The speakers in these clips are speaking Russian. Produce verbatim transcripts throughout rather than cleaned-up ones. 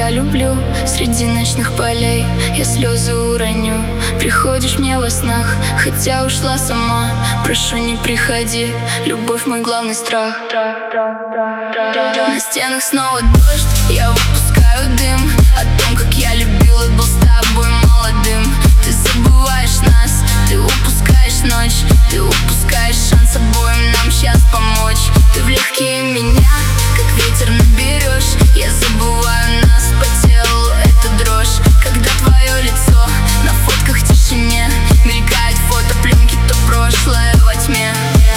я люблю. Среди ночных полей я слезы уроню. Приходишь мне во снах, хотя ушла сама. Прошу, не приходи, любовь мой главный страх. На стенах снова дождь, я выпускаю дым о том, как я любил и был с тобой молодым. Ты забываешь нас, ты упускаешь ночь, ты упускаешь шанс обоим нам сейчас помочь. Ты в легкие меня, как ветер наберешь. Я забываю нас, по телу эта дрожь. Когда твое лицо на фотках в тишине мелькает фото пленки, то прошлое во тьме.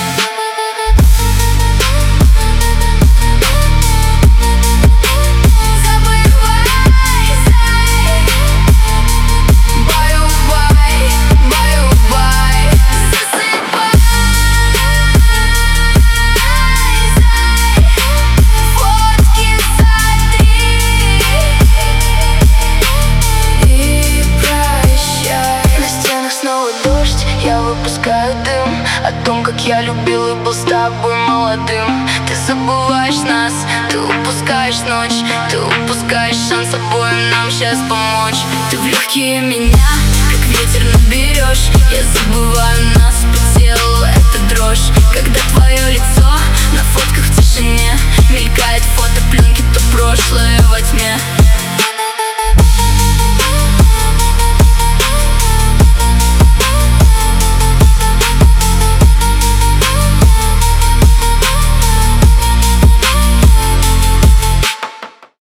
Я выпускаю дым о том, как я любил и был с тобой молодым. Ты забываешь нас, ты упускаешь ночь, ты упускаешь шанс обоим нам сейчас помочь. Ты в легкие меня, как ветер наберешь. Я забываю нас, по телу эта дрожь. Когда твое лицо на фотках в тишине мелькает фото пленки, то прошлое